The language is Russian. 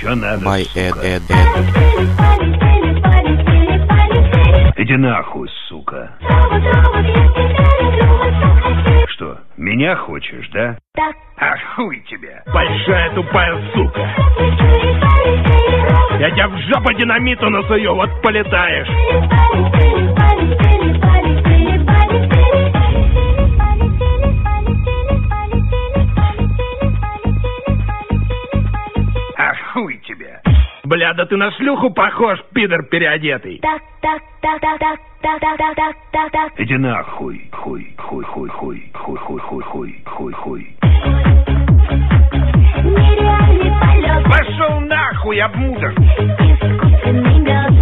Чё надо, By сука? Ed. Иди нахуй, сука. Что, меня хочешь, да? А хуй тебе. Большая тупая сука. Я тебя в жопу динамиту насую, вот полетаешь. А хуй тебе. Бля, да ты на шлюху похож, пидор переодетый. Иди нахуй. Хуй. Пошел нахуй, обмудок. Искусственный мед.